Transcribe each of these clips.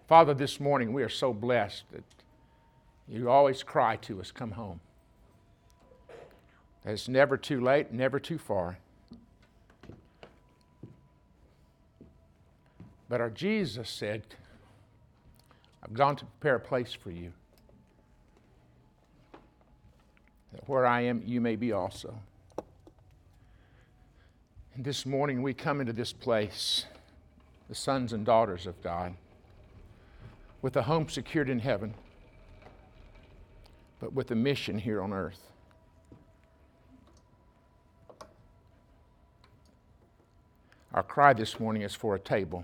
Father, this morning we are so blessed that you always cry to us, come home. That it's never too late, never too far. But our Jesus said, I've gone to prepare a place for you, that where I am, you may be also. And this morning we come into this place, the sons and daughters of God, with a home secured in heaven, but with a mission here on earth. Our cry this morning is for a table,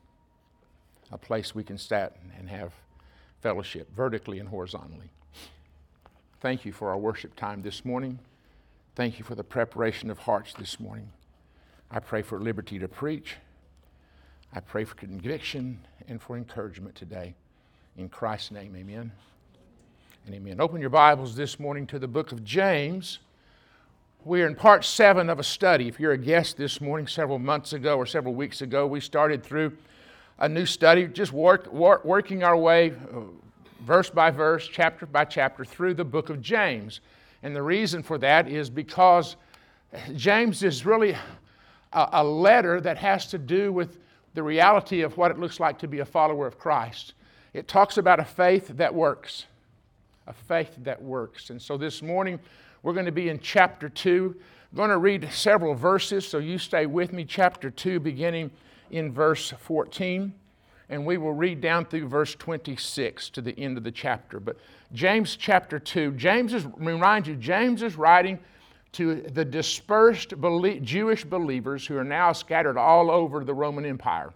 a place we can sit and have fellowship vertically and horizontally. Thank you for our worship time this morning. Thank you for the preparation of hearts this morning. I pray for liberty to preach. I pray for conviction and for encouragement today. In Christ's name, amen and amen. Open your Bibles this morning to the book of James. We're in part 7 of a study. If you're a guest this morning, several months ago or several weeks ago, we started through a new study, just working our way verse by verse, chapter by chapter through the book of James. And the reason for that is because James is really a letter that has to do with the reality of what it looks like to be a follower of Christ. It talks about a faith that works. A faith that works. And so this morning, we're going to be in chapter 2. I'm going to read several verses, so you stay with me. Chapter 2, beginning in verse 14. And we will read down through verse 26 to the end of the chapter. But James chapter 2, James is writing to the dispersed Jewish believers who are now scattered all over the Roman Empire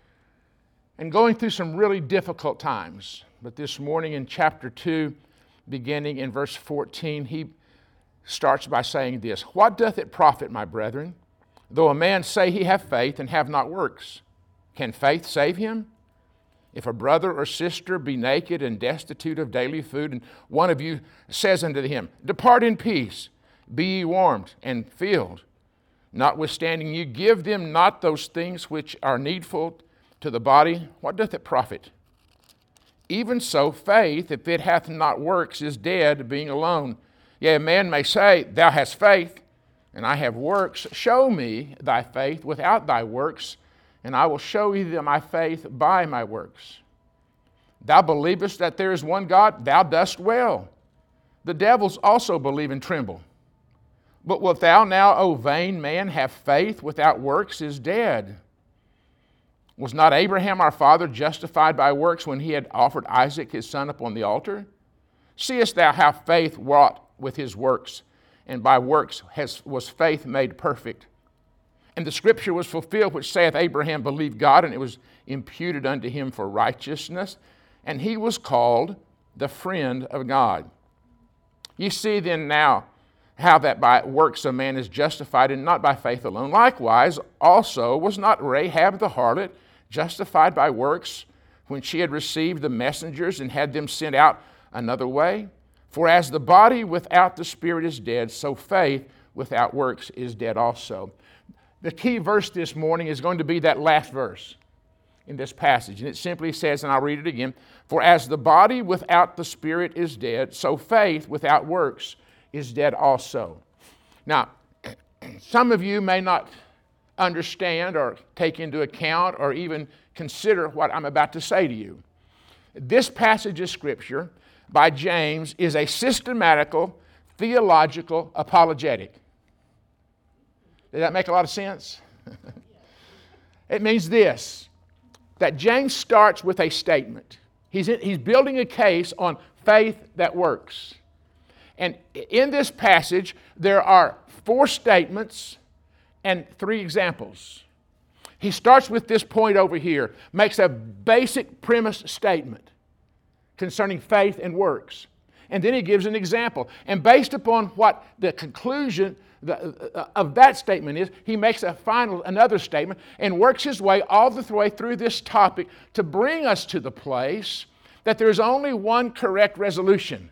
and going through some really difficult times. But this morning in chapter 2, beginning in verse 14, he starts by saying this: What doth it profit, my brethren, though a man say he have faith and have not works? Can faith save him? If a brother or sister be naked and destitute of daily food, and one of you says unto him, Depart in peace, be ye warmed and filled, notwithstanding you give them not those things which are needful to the body, what doth it profit? Even so, faith, if it hath not works, is dead, being alone. Yea, a man may say, Thou hast faith, and I have works. Show me thy faith without thy works, and I will show thee my faith by my works. Thou believest that there is one God, thou dost well. The devils also believe and tremble. But wilt thou now, O vain man, have faith without works is dead? Was not Abraham our father justified by works when he had offered Isaac his son upon the altar? Seest thou how faith wrought with his works, and by works was faith made perfect? And the scripture was fulfilled which saith, Abraham believed God, and it was imputed unto him for righteousness, and he was called the friend of God. Ye see then now how that by works a man is justified, and not by faith alone. Likewise also was not Rahab the harlot justified by works when she had received the messengers and had them sent out another way? For as the body without the spirit is dead, so faith without works is dead also. The key verse this morning is going to be that last verse in this passage. And it simply says, and I'll read it again, For as the body without the spirit is dead, so faith without works is dead also. Now, some of you may not understand or take into account or even consider what I'm about to say to you. This passage of Scripture by James is a systematical, theological apologetic. Does that make a lot of sense? It means this, that James starts with a statement. He's building a case on faith that works. And in this passage, there are 4 statements and 3 examples. He starts with this point over here, makes a basic premise statement concerning faith and works. And then he gives an example. And based upon what the conclusion of that statement is, he makes another statement and works his way all the way through this topic to bring us to the place that there's only one correct resolution.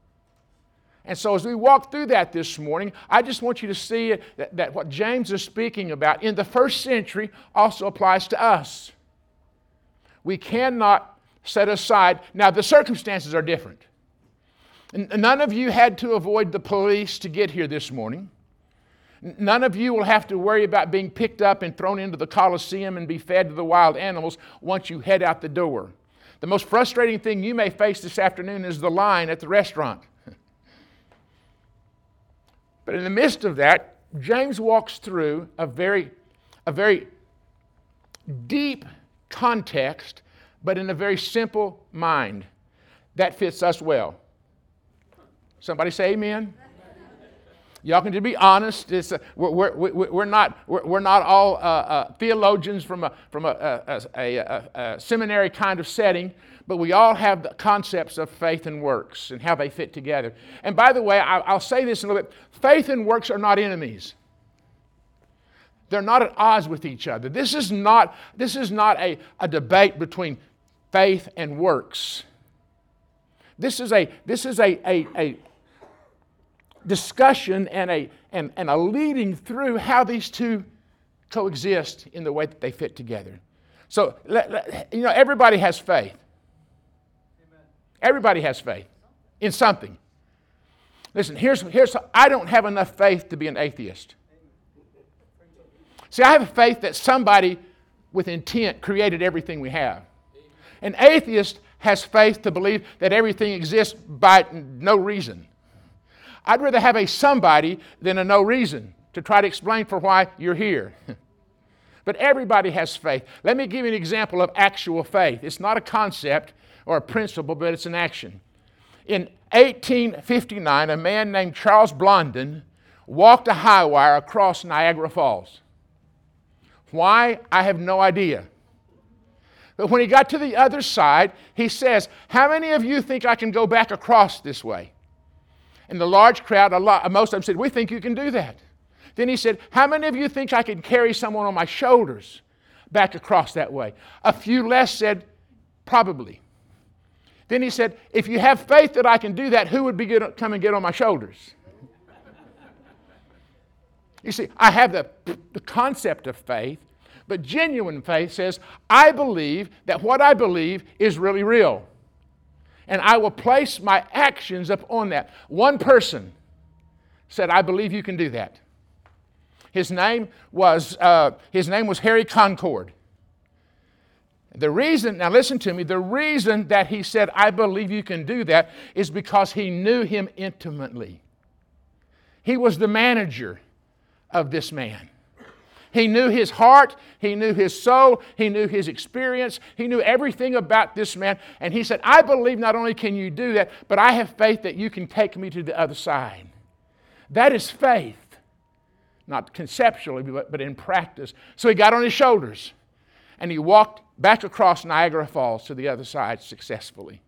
And so as we walk through that this morning, I just want you to see that what James is speaking about in the first century also applies to us. We cannot set aside. Now, the circumstances are different. None of you had to avoid the police to get here this morning. None of you will have to worry about being picked up and thrown into the Coliseum and be fed to the wild animals once you head out the door. The most frustrating thing you may face this afternoon is the line at the restaurant. But in the midst of that, James walks through a very deep context, but in a very simple mind. That fits us well. Somebody say amen. Y'all can just be honest. We're not all theologians from a seminary kind of setting, but we all have the concepts of faith and works and how they fit together. And by the way, I'll say this in a little bit. Faith and works are not enemies. They're not at odds with each other. This is not a debate between faith and works. This is a discussion and a leading through how these two coexist in the way that they fit together. So, everybody has faith. Amen. Everybody has faith in something. Listen, here's I don't have enough faith to be an atheist. See, I have faith that somebody with intent created everything we have. An atheist has faith to believe that everything exists by no reason. I'd rather have a somebody than a no reason to try to explain for why you're here. But everybody has faith. Let me give you an example of actual faith. It's not a concept or a principle, but it's an action. In 1859, a man named Charles Blondin walked a high wire across Niagara Falls. Why? I have no idea. But when he got to the other side, he says, "How many of you think I can go back across this way?" And the large crowd, most of them said, "We think you can do that." Then he said, "How many of you think I can carry someone on my shoulders back across that way?" A few less said, "Probably." Then he said, "If you have faith that I can do that, who would come and get on my shoulders?" You see, I have the concept of faith, but genuine faith says, I believe that what I believe is really real. And I will place my actions upon that. One person said, "I believe you can do that." His name was Harry Concord. The reason, now listen to me, the reason that he said, "I believe you can do that," is because he knew him intimately. He was the manager of this man. He knew his heart, he knew his soul, he knew his experience, he knew everything about this man. And he said, "I believe not only can you do that, but I have faith that you can take me to the other side." That is faith. Not conceptually, but in practice. So he got on his shoulders and he walked back across Niagara Falls to the other side successfully.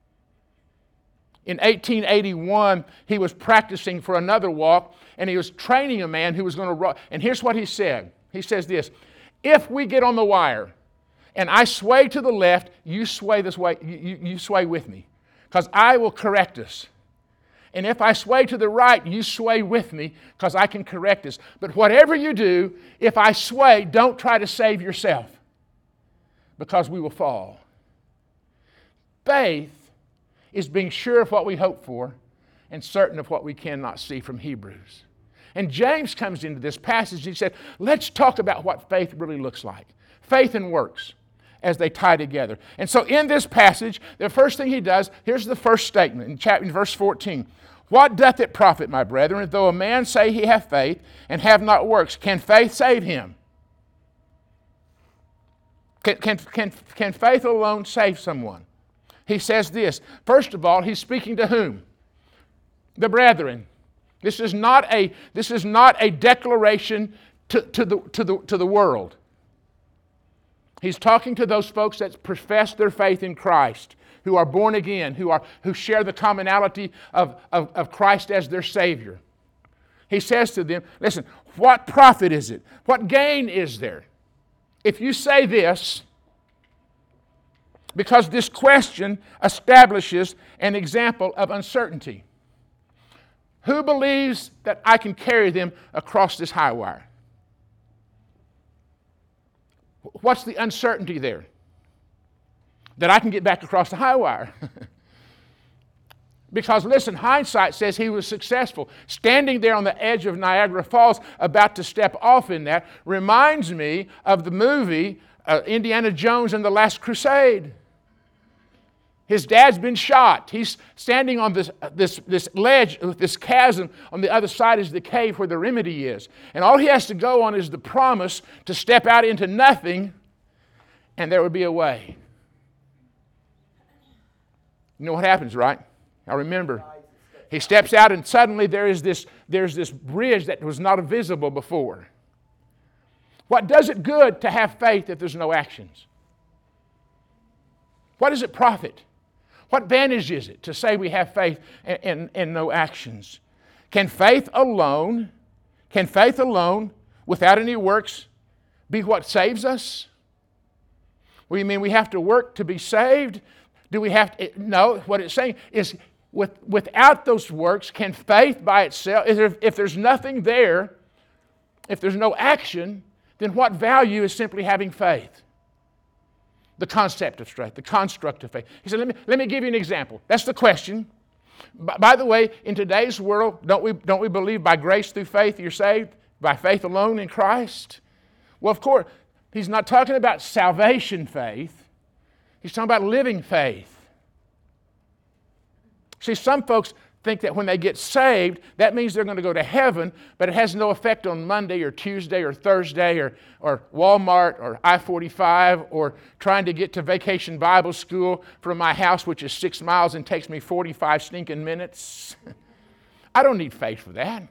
In 1881, he was practicing for another walk, and he was training a man who was going to run. And here's what he said. He says this: "If we get on the wire and I sway to the left, you sway this way. You sway with me, because I will correct us. And if I sway to the right, you sway with me, because I can correct us. But whatever you do, if I sway, don't try to save yourself, because we will fall." Faith is being sure of what we hope for and certain of what we cannot see, from Hebrews. And James comes into this passage. He said, let's talk about what faith really looks like. Faith and works as they tie together. And so in this passage, the first thing he does, here's the first statement in verse 14. "What doth it profit, my brethren, if though a man say he hath faith and have not works? Can faith save him?" Can faith alone save someone? He says this. First of all, he's speaking to whom? The brethren. This is not a declaration to the world. He's talking to those folks that profess their faith in Christ, who are born again, who share the commonality of Christ as their Savior. He says to them, listen, what profit is it? What gain is there if you say this? Because this question establishes an example of uncertainty. Who believes that I can carry them across this high wire? What's the uncertainty there? that I can get back across the high wire. Because listen, hindsight says he was successful. Standing there on the edge of Niagara Falls, about to step off in that, reminds me of the movie Indiana Jones and the Last Crusade. His dad's been shot. He's standing on this ledge, this chasm. On the other side is the cave where the remedy is. And all he has to go on is the promise to step out into nothing, and there would be a way. You know what happens, right? I remember. He steps out, and suddenly there's this bridge that was not visible before. What does it good to have faith if there's no actions? What does it profit? What advantage is it to say we have faith and no actions? Can faith alone, without any works, be what saves us? What do you mean we have to work to be saved? Do we have to? No, what it's saying is without those works, can faith by itself, if there's nothing there, if there's no action, then what value is simply having faith? The concept of faith, the construct of faith. He said, let me give you an example. That's the question. By the way, in today's world, don't we believe by grace through faith you're saved? By faith alone in Christ? Well, of course, he's not talking about salvation faith. He's talking about living faith. See, some folks think that when they get saved, that means they're going to go to heaven, but it has no effect on Monday or Tuesday or Thursday or Walmart or I-45 or trying to get to Vacation Bible School from my house, which is 6 miles and takes me 45 stinking minutes. I don't need faith for that.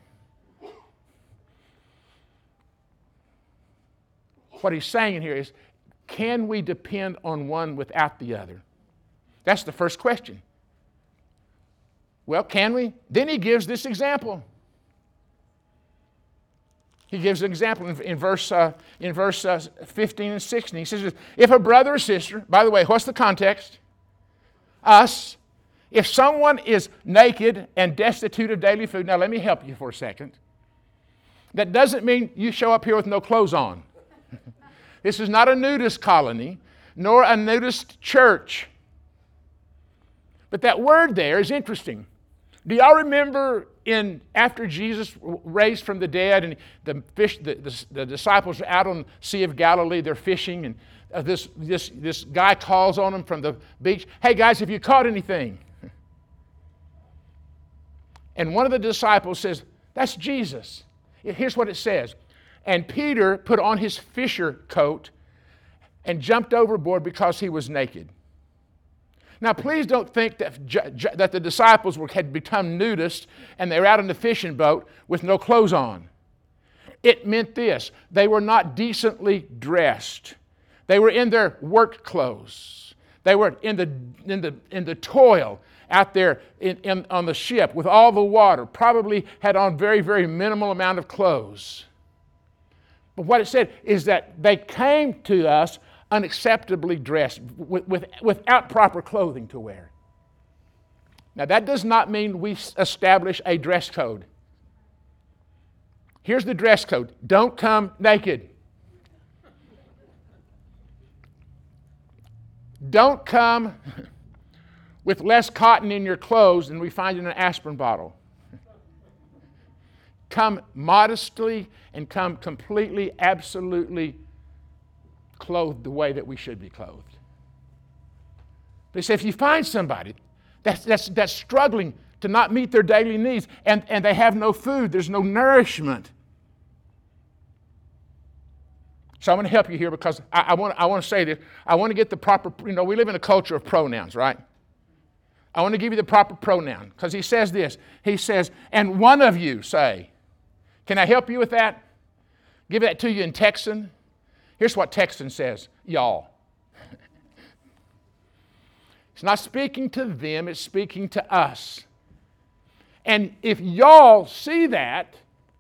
What he's saying here is, can we depend on one without the other? That's the first question. Well, can we? Then he gives this example. He gives an example in verse 15 and 16. He says, if a brother or sister, by the way, what's the context? Us. If someone is naked and destitute of daily food, now let me help you for a second. That doesn't mean you show up here with no clothes on. This is not a nudist colony, nor a nudist church. But that word there is interesting. Do y'all remember after Jesus raised from the dead and the disciples are out on the Sea of Galilee, they're fishing, and this guy calls on them from the beach, hey guys, have you caught anything? And one of the disciples says, that's Jesus. Here's what it says. And Peter put on his fisher coat and jumped overboard because he was naked. Now, please don't think that the disciples had become nudists and they were out in the fishing boat with no clothes on. It meant this: they were not decently dressed. They were in their work clothes. They were in the toil out there on the ship with all the water. Probably had on very, very minimal amount of clothes. But what it said is that they came to us unacceptably dressed, without proper clothing to wear. Now, that does not mean we establish a dress code. Here's the dress code. Don't come naked. Don't come with less cotton in your clothes than we find in an aspirin bottle. Come modestly and come completely, absolutely clothed the way that we should be clothed. But he said, if you find somebody that's struggling to not meet their daily needs and they have no food, there's no nourishment. So I'm going to help you here because I want to say this. I want to get the proper, we live in a culture of pronouns, right? I want to give you the proper pronoun because he says this. He says, and one of you say. Can I help you with that? Give that to you in Texan. Here's what Texan says, y'all. It's not speaking to them, it's speaking to us. And if y'all see that,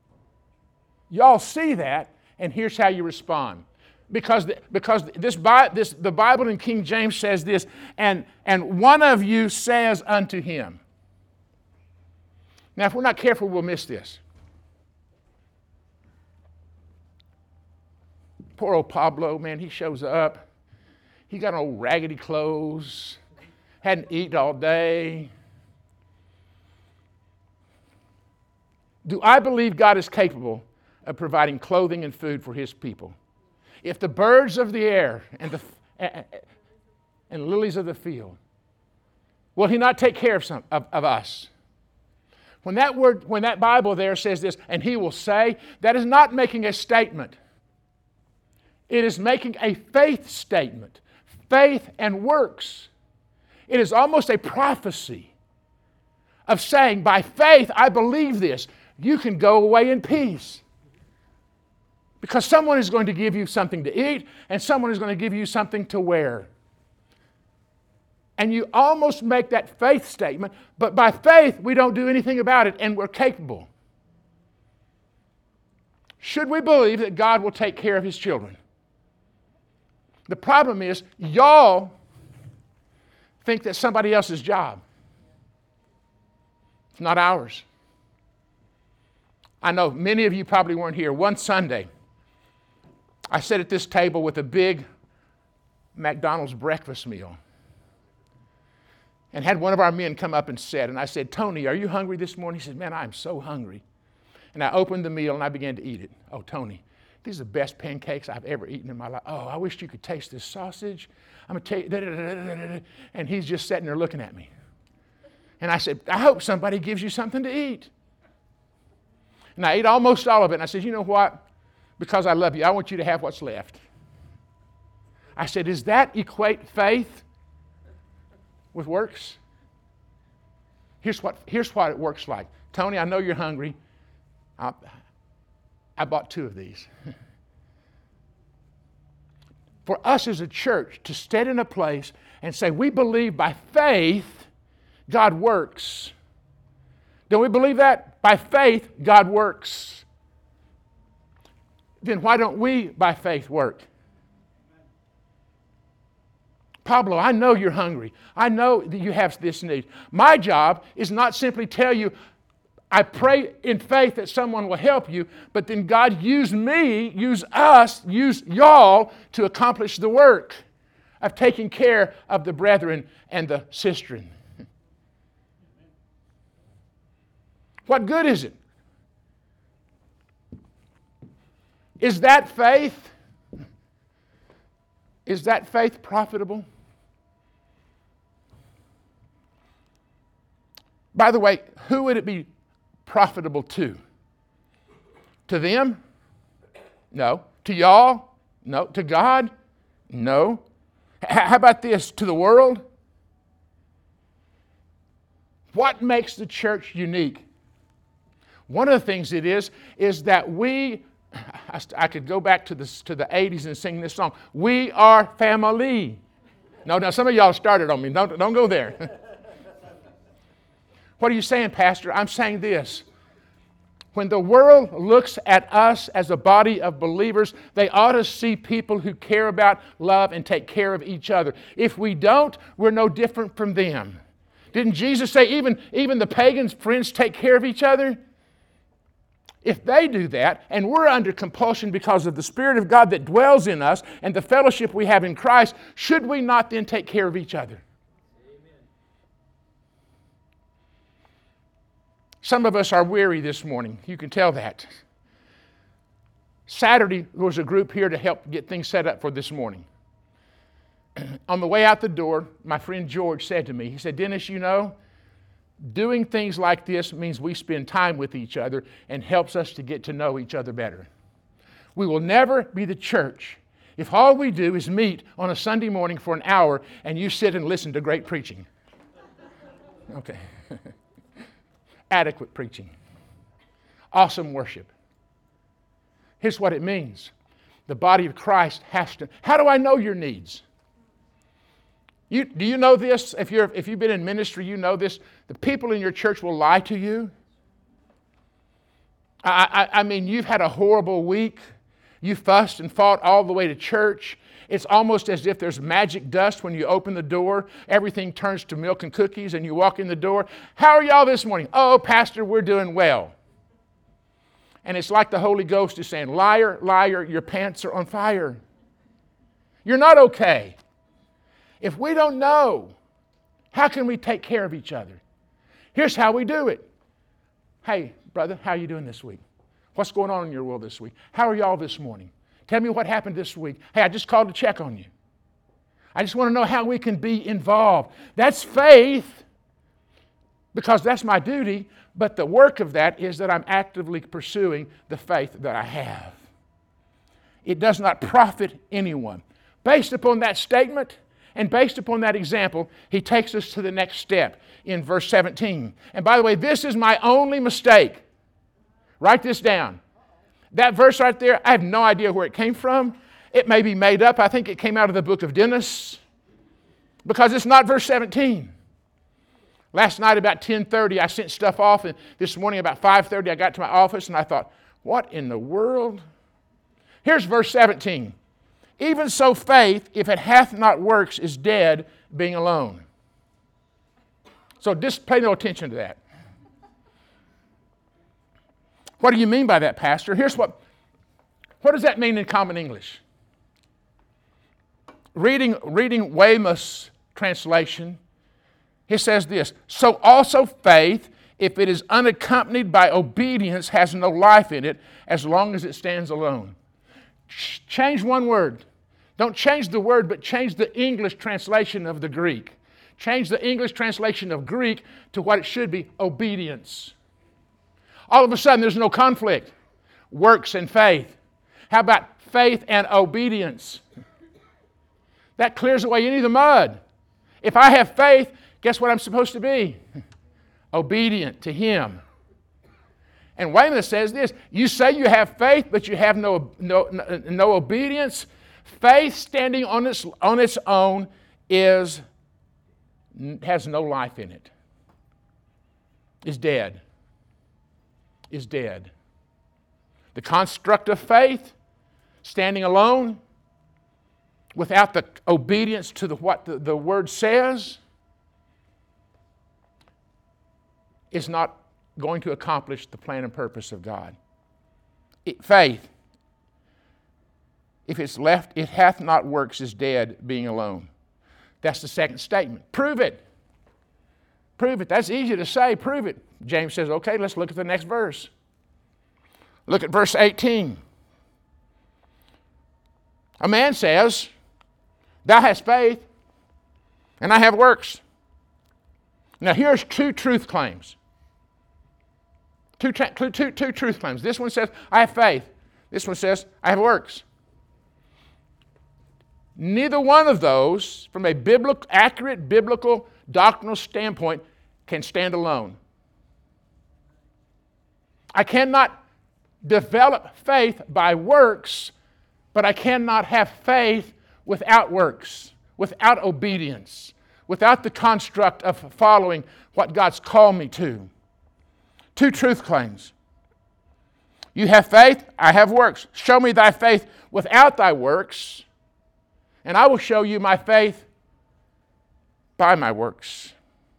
and here's how you respond. Because the Bible in King James says this, and one of you says unto him. Now, if we're not careful, we'll miss this. Poor old Pablo, man, he shows up. He got old raggedy clothes, hadn't eaten all day. Do I believe God is capable of providing clothing and food for His people? If the birds of the air and lilies of the field, will He not take care of us? When that Bible there says this, and He will say, that is not making a statement. It is making a faith statement. Faith and works. It is almost a prophecy of saying, by faith, I believe this. You can go away in peace. Because someone is going to give you something to eat, and someone is going to give you something to wear. And you almost make that faith statement, but by faith, we don't do anything about it, and we're capable. Should we believe that God will take care of His children? The problem is, y'all think that's somebody else's job. It's not ours. I know many of you probably weren't here. One Sunday, I sat at this table with a big McDonald's breakfast meal and had one of our men come up and said, and I said, Tony, are you hungry this morning? He said, man, I'm so hungry. And I opened the meal and I began to eat it. Oh, Tony, these are the best pancakes I've ever eaten in my life. Oh, I wish you could taste this sausage. I'm going to tell you, da, da, da, da, da, da. And he's just sitting there looking at me. And I said, I hope somebody gives you something to eat. And I ate almost all of it. And I said, you know what? Because I love you, I want you to have what's left. I said, does that equate faith with works? Here's what it works like. Tony, I know you're hungry. I bought 2 of these. For us as a church to stand in a place and say, we believe by faith God works. Don't we believe that? By faith, God works. Then why don't we, by faith, work? Pablo, I know you're hungry. I know that you have this need. My job is not simply tell you, I pray in faith that someone will help you, but then God use me, use us, use y'all to accomplish the work of taking care of the brethren and the sistren. What good is it? Is that faith? Is that faith profitable? By the way, who would it be profitable to? To them? No. To y'all? No. To God? No. How about this? To the world? What makes the church unique? One of the things it is that I could go back to the 80s and sing this song. We are family. No, some of y'all started on me. Don't go there. What are you saying, Pastor? I'm saying this. When the world looks at us as a body of believers, they ought to see people who care about, love, and take care of each other. If we don't, we're no different from them. Didn't Jesus say even the pagans' friends take care of each other? If they do that, and we're under compulsion because of the Spirit of God that dwells in us and the fellowship we have in Christ, should we not then take care of each other? Amen. Some of us are weary this morning. You can tell that. Saturday, there was a group here to help get things set up for this morning. On the way out the door, my friend George said to me, he said, Dennis, you know, doing things like this means we spend time with each other and helps us to get to know each other better. We will never be the church if all we do is meet on a Sunday morning for an hour and you sit and listen to great preaching. Okay. Adequate preaching. Awesome worship. Here's what it means. The body of Christ has to... How do I know your needs? Do you know this? If you've been in ministry, you know this. The people in your church will lie to you. I mean, you've had a horrible week. You fussed and fought all the way to church. It's almost as if there's magic dust when you open the door. Everything turns to milk and cookies and you walk in the door. How are y'all this morning? Oh, Pastor, we're doing well. And it's like the Holy Ghost is saying, liar, liar, your pants are on fire. You're not okay. If we don't know, how can we take care of each other? Here's how we do it. Hey, brother, how are you doing this week? What's going on in your world this week? How are y'all this morning? Tell me what happened this week. Hey, I just called to check on you. I just want to know how we can be involved. That's faith, because that's my duty, but the work of that is that I'm actively pursuing the faith that I have. It does not profit anyone. Based upon that statement and based upon that example, he takes us to the next step in verse 17. And by the way, this is my only mistake. Write this down. That verse right there, I have no idea where it came from. It may be made up. I think it came out of the book of Dennis, because it's not verse 17. Last night about 10:30, I sent stuff off, and this morning about 5:30, I got to my office, and I thought, what in the world? Here's verse 17. Even so faith, if it hath not works, is dead, being alone. So just pay no attention to that. What do you mean by that, Pastor? Here's what does that mean in common English? Reading Weymouth's translation, he says this: so also faith, if it is unaccompanied by obedience, has no life in it as long as it stands alone. Change one word. Don't change the word, but change the English translation of the Greek. Change the English translation of Greek to what it should be: obedience. All of a sudden, there's no conflict. Works and faith. How about faith and obedience? That clears away any of the mud. If I have faith, guess what I'm supposed to be? Obedient to Him. And Weymouth says this: you say you have faith, but you have no obedience. Faith standing on its own has no life in it. Is dead. Is dead. The construct of faith, standing alone, without the obedience to what the Word says, is not going to accomplish the plan and purpose of God. Faith, if it's left, it hath not works, is dead, being alone. That's the second statement. Prove it. Prove it. That's easy to say. Prove it. James says, okay, let's look at the next verse. Look at verse 18. A man says, thou hast faith, and I have works. Now here's two truth claims. Two truth claims. This one says, I have faith. This one says, I have works. Neither one of those, from a accurate biblical doctrinal standpoint, can stand alone. I cannot develop faith by works, but I cannot have faith without works, without obedience, without the construct of following what God's called me to. Two truth claims. You have faith, I have works. Show me thy faith without thy works, and I will show you my faith by my works.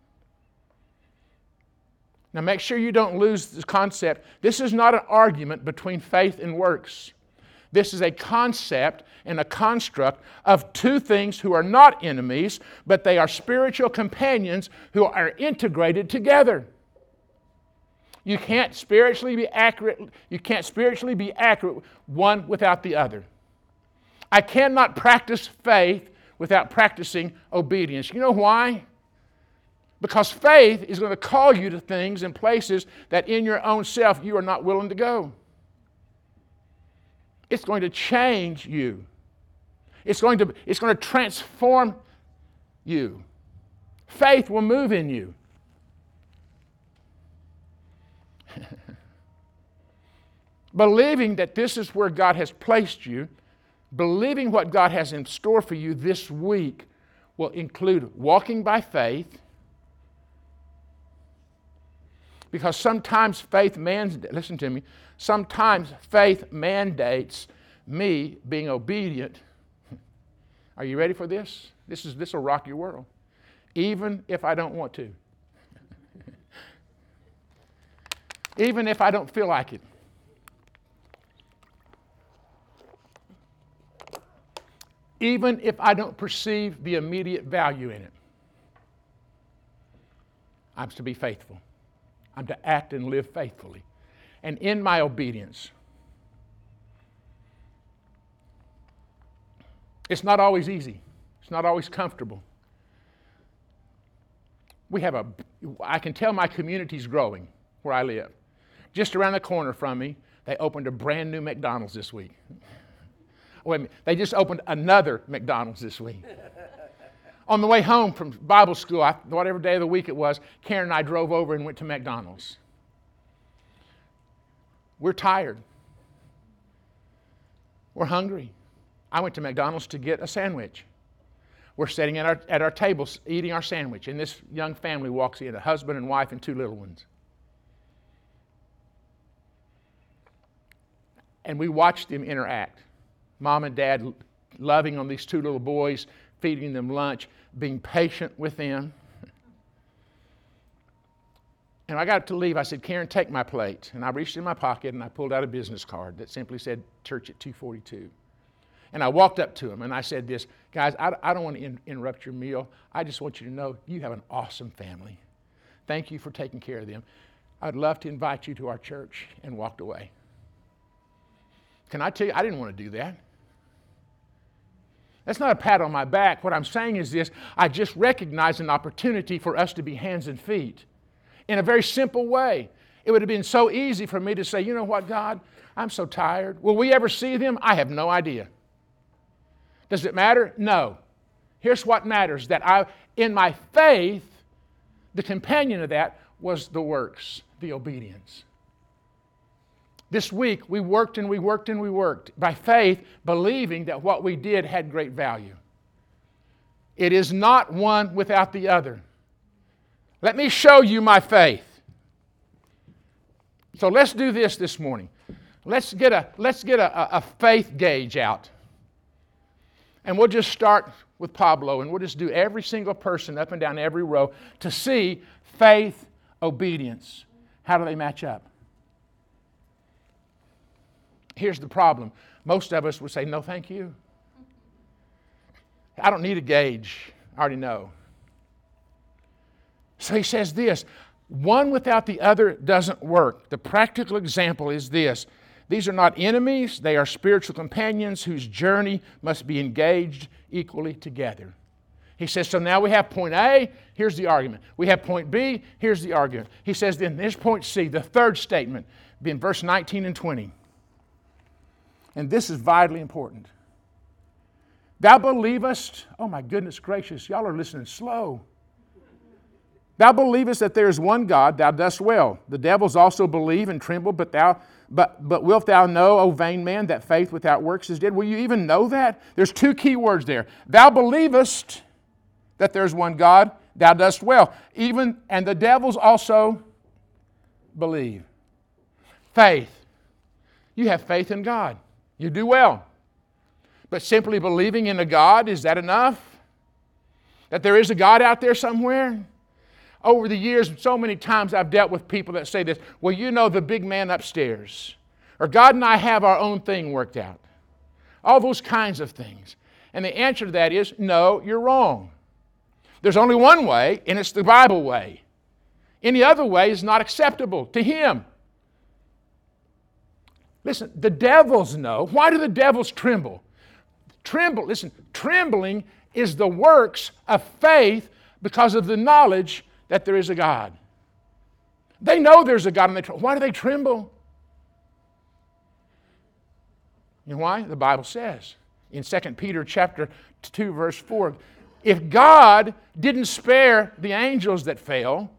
Now make sure you don't lose this concept. This is not an argument between faith and works. This is a concept and a construct of two things who are not enemies, but they are spiritual companions who are integrated together. You can't spiritually be accurate. You can't spiritually be accurate one without the other. I cannot practice faith without practicing obedience. You know why? Because faith is going to call you to things and places that in your own self you are not willing to go. It's going to change you. It's going to transform you. Faith will move in you. Believing that this is where God has placed you, believing what God has in store for you this week will include walking by faith, because sometimes listen to me, sometimes faith mandates me being obedient. Are you ready for this? This will rock your world. Even if I don't want to. Even if I don't feel like it. even if I don't perceive the immediate value in it. I'm to be faithful. I'm to act and live faithfully. And in my obedience, it's not always easy. It's not always comfortable. I can tell my community's growing where I live. Just around the corner from me, they opened a brand new McDonald's this week. Wait a minute, they just opened another McDonald's this week. On the way home from Bible school, whatever day of the week it was, Karen and I drove over and went to McDonald's. We're tired. We're hungry. I went to McDonald's to get a sandwich. We're sitting at our tables eating our sandwich, and this young family walks in, a husband and wife and two little ones. And we watched them interact. Mom and Dad loving on these two little boys, feeding them lunch, being patient with them. And I got to leave. I said, Karen, take my plate. And I reached in my pocket and I pulled out a business card that simply said, Church at 242. And I walked up to them and I said this, guys, I don't want to interrupt your meal. I just want you to know you have an awesome family. Thank you for taking care of them. I'd love to invite you to our church, and walked away. Can I tell you, I didn't want to do that. That's not a pat on my back. What I'm saying is this, I just recognized an opportunity for us to be hands and feet in a very simple way. It would have been so easy for me to say, you know what, God, I'm so tired. Will we ever see them? I have no idea. Does it matter? No. Here's what matters, that in my faith, the companion of that was the works, the obedience. This week, we worked and we worked and we worked by faith, believing that what we did had great value. It is not one without the other. Let me show you my faith. So let's do this morning. Let's get a faith gauge out. And we'll just start with Pablo, and we'll just do every single person up and down every row to see faith, obedience. How do they match up? Here's the problem. Most of us would say, no, thank you. I don't need a gauge. I already know. So he says this, one without the other doesn't work. The practical example is this. These are not enemies. They are spiritual companions whose journey must be engaged equally together. He says, so now we have point A, here's the argument. We have point B, here's the argument. He says, then there's point C, the third statement, in verse 19 and 20. And this is vitally important. Thou believest, oh my goodness gracious, y'all are listening slow. Thou believest that there is one God, thou dost well. The devils also believe and tremble, but wilt thou know, O vain man, that faith without works is dead? Will you even know that? There's two key words there. Thou believest that there's one God, thou dost well. And the devils also believe. Faith. You have faith in God. You do well. But simply believing in a God, is that enough? That there is a God out there somewhere? Over the years, so many times I've dealt with people that say this, well, you know the big man upstairs. Or God and I have our own thing worked out. All those kinds of things. And the answer to that is, no, you're wrong. There's only one way, and it's the Bible way. Any other way is not acceptable to Him. Listen, the devils know. Why do the devils tremble? Trembling is the works of faith because of the knowledge that there is a God. They know there's a God, and why do they tremble? You know why? The Bible says in 2 Peter chapter 2, verse 4, if God didn't spare the angels that fell,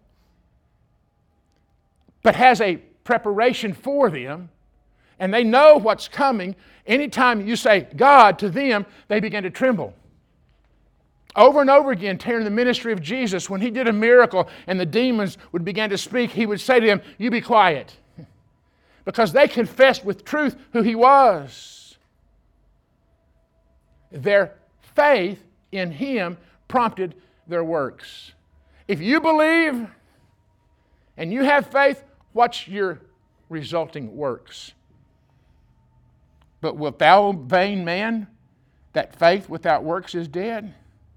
but has a preparation for them, and they know what's coming, anytime you say God to them, they begin to tremble. Over and over again, during the ministry of Jesus, when He did a miracle and the demons would begin to speak, He would say to them, you be quiet. Because they confessed with truth who He was. Their faith in Him prompted their works. If you believe and you have faith, what's your resulting works? But wilt thou, vain man, that faith without works is dead,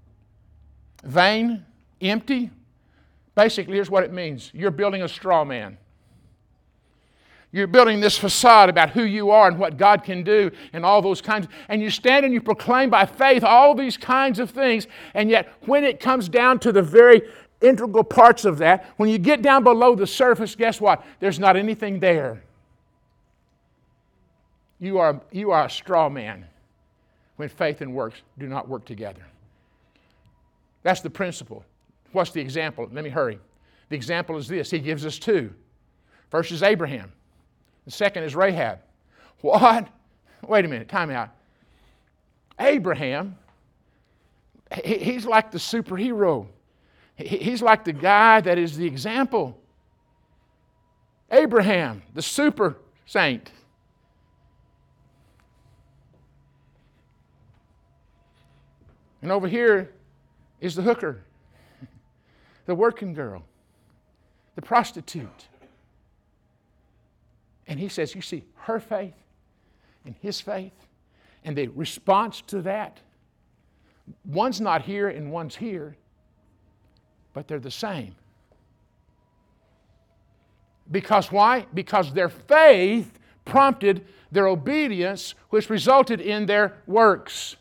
vain, empty. Basically, here's what it means. You're building a straw man. You're building this facade about who you are and what God can do and all those kinds. And you stand and you proclaim by faith all these kinds of things. And yet, when it comes down to the very integral parts of that, when you get down below the surface, guess what? There's not anything there. You are a straw man when faith and works do not work together. That's the principle. What's the example? Let me hurry. The example is this. He gives us two. First is Abraham. The second is Rahab. What? Wait a minute. Time out. Abraham, he's like the superhero. He's like the guy that is the example. Abraham, the super saint. And over here is the hooker, the working girl, the prostitute. And he says, you see, her faith and his faith and the response to that, one's not here and one's here, but they're the same. Because why? Because their faith prompted their obedience, which resulted in their works.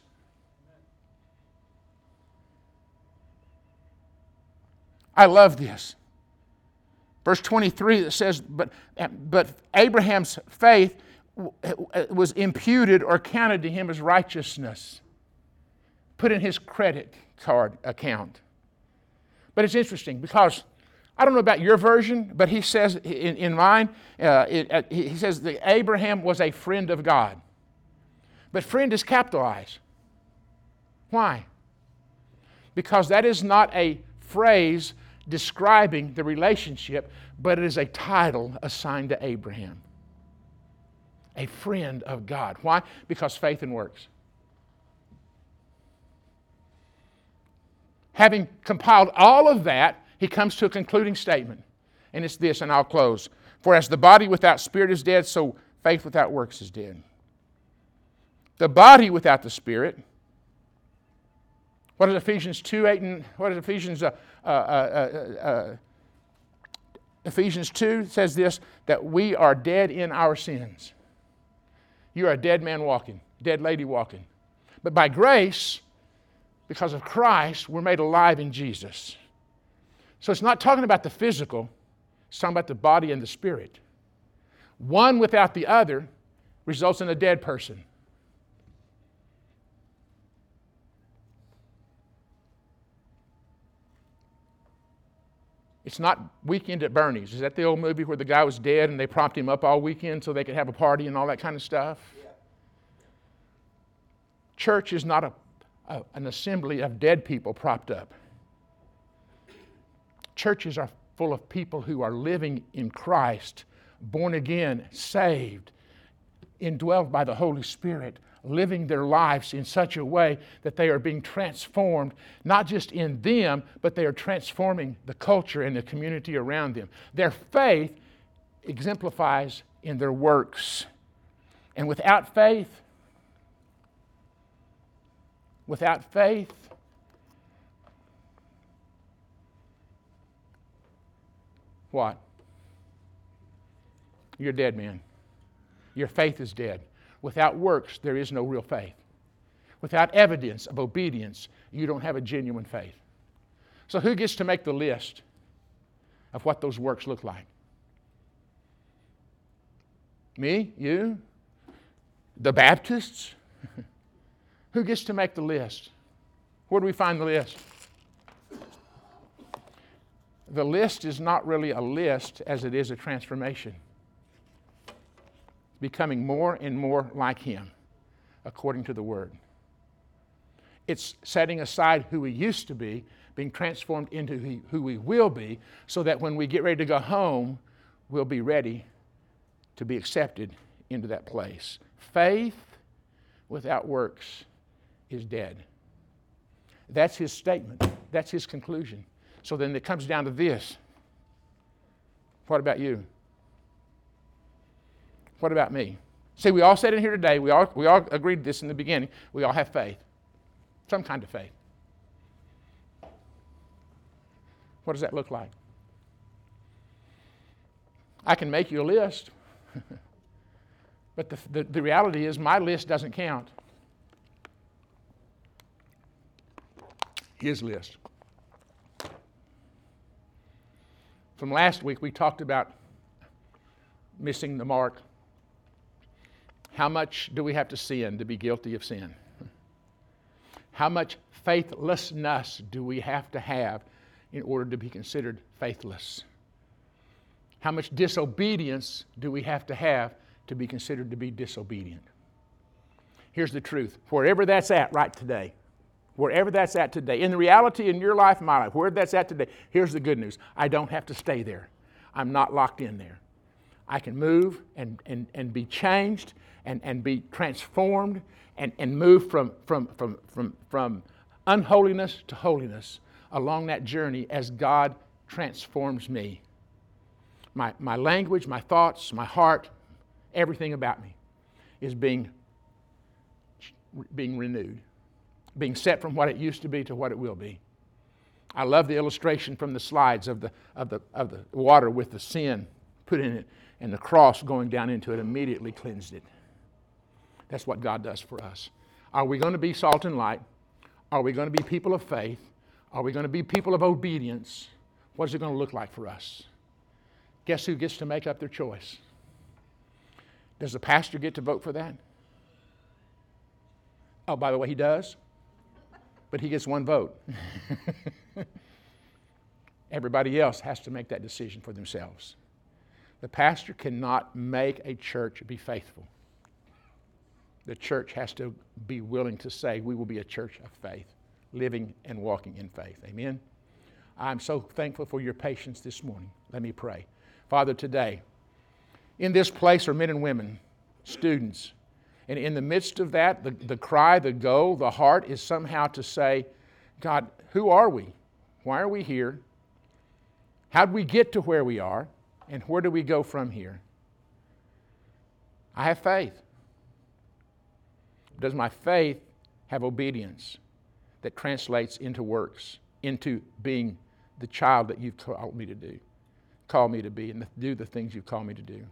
I love this. Verse 23 that says, but Abraham's faith was imputed or counted to him as righteousness, put in his credit card account. But it's interesting because I don't know about your version, but he says in mine, he says that Abraham was a friend of God. But friend is capitalized. Why? Because that is not a phrase describing the relationship, but it is a title assigned to Abraham. A friend of God. Why? Because faith and works. Having compiled all of that, he comes to a concluding statement. And it's this, and I'll close. For as the body without spirit is dead, so faith without works is dead. The body without the spirit. What is Ephesians 2:8 and what is Ephesians 2 says this, that we are dead in our sins. You are a dead man walking, dead lady walking. But by grace, because of Christ, we're made alive in Jesus. So it's not talking about the physical, it's talking about the body and the spirit. One without the other results in a dead person. It's not Weekend at Bernie's. Is that the old movie where the guy was dead and they propped him up all weekend so they could have a party and all that kind of stuff? Yeah. Church is not an assembly of dead people propped up. Churches are full of people who are living in Christ, born again, saved, indwelled by the Holy Spirit, living their lives in such a way that they are being transformed, not just in them, but they are transforming the culture and the community around them. Their faith exemplifies in their works. And without faith, what? You're a dead man. Your faith is dead. Without works, there is no real faith. Without evidence of obedience, you don't have a genuine faith. So who gets to make the list of what those works look like? Me? You? The Baptists? Who gets to make the list? Where do we find the list? The list is not really a list as it is a transformation. Becoming more and more like Him, according to the Word. It's setting aside who we used to be, being transformed into who we will be, so that when we get ready to go home, we'll be ready to be accepted into that place. Faith without works is dead. That's his statement. That's his conclusion. So then it comes down to this. What about you? What about me? See, we all said in here today, we all agreed to this in the beginning, we all have faith. Some kind of faith. What does that look like? I can make you a list, but the reality is my list doesn't count. His list. From last week, we talked about missing the mark. How much do we have to sin to be guilty of sin? How much faithlessness do we have in order to be considered faithless? How much disobedience do we have to be considered to be disobedient? Here's the truth. Wherever that's at right today, wherever that's at today, in the reality in your life, my life, wherever that's at today, here's the good news. I don't have to stay there. I'm not locked in there. I can move and be changed and be transformed and move from unholiness to holiness along that journey as God transforms me. My language, my thoughts, my heart, everything about me is being renewed, being set from what it used to be to what it will be. I love the illustration from the slides of the water with the sin put in it and the cross going down into it immediately cleansed it. That's what God does for us. Are we going to be salt and light? Are we going to be people of faith? Are we going to be people of obedience? What is it going to look like for us? Guess who gets to make up their choice? Does the pastor get to vote for that? Oh, by the way, he does. But he gets one vote. Everybody else has to make that decision for themselves. The pastor cannot make a church be faithful. The church has to be willing to say, we will be a church of faith, living and walking in faith. Amen? I'm so thankful for your patience this morning. Let me pray. Father, today, in this place are men and women, students, and in the midst of that, the cry, the goal, the heart is somehow to say, God, who are we? Why are we here? How did we get to where we are? And where do we go from here? I have faith. Does my faith have obedience that translates into works, into being the child that you've called me to do, called me to be, and do the things you've called me to do?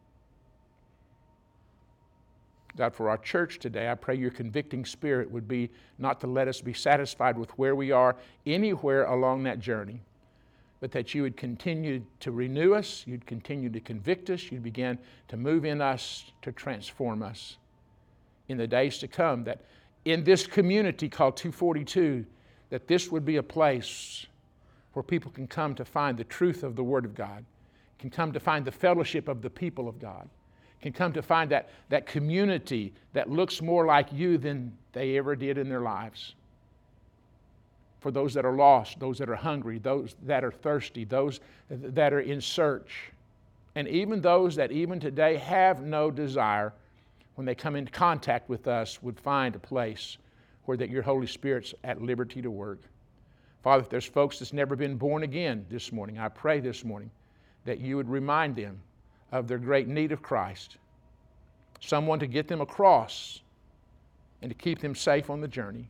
God, for our church today, I pray your convicting spirit would be not to let us be satisfied with where we are anywhere along that journey, but that you would continue to renew us, you'd continue to convict us, you'd begin to move in us to transform us in the days to come, that in this community called 242, that this would be a place where people can come to find the truth of the Word of God, can come to find the fellowship of the people of God, can come to find that community that looks more like you than they ever did in their lives. For those that are lost, those that are hungry, those that are thirsty, those that are in search, and even those that even today have no desire, when they come into contact with us, would find a place where that your Holy Spirit's at liberty to work. Father, if there's folks that's never been born again this morning, I pray this morning that you would remind them of their great need of Christ, someone to get them across and to keep them safe on the journey.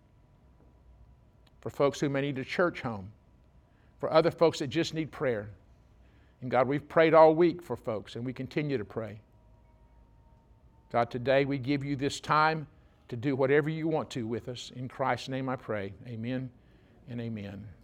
For folks who may need a church home, for other folks that just need prayer. And God, we've prayed all week for folks, and we continue to pray. God, today we give you this time to do whatever you want to with us. In Christ's name I pray. Amen and amen.